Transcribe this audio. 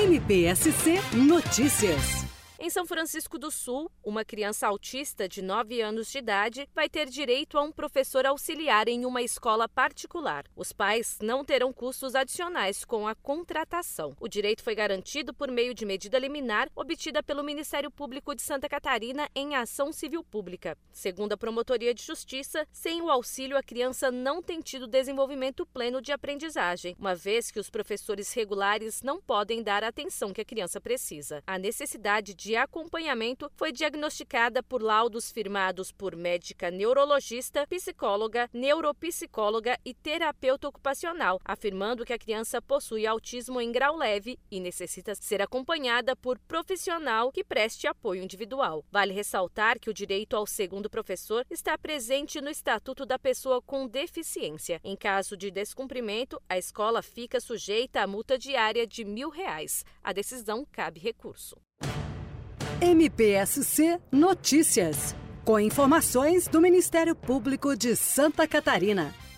MPSC Notícias. Em São Francisco do Sul, uma criança autista de 9 anos de idade vai ter direito a um professor auxiliar em uma escola particular. Os pais não terão custos adicionais com a contratação. O direito foi garantido por meio de medida liminar obtida pelo Ministério Público de Santa Catarina em ação civil pública. Segundo a Promotoria de Justiça, sem o auxílio, a criança não tem tido desenvolvimento pleno de aprendizagem, uma vez que os professores regulares não podem dar a atenção que a criança precisa. A necessidade de acompanhamento foi diagnosticada por laudos firmados por médica neurologista, psicóloga, neuropsicóloga e terapeuta ocupacional, afirmando que a criança possui autismo em grau leve e necessita ser acompanhada por profissional que preste apoio individual. Vale ressaltar que o direito ao segundo professor está presente no Estatuto da Pessoa com Deficiência. Em caso de descumprimento, a escola fica sujeita à multa diária de R$1.000. A decisão cabe recurso. MPSC Notícias, com informações do Ministério Público de Santa Catarina.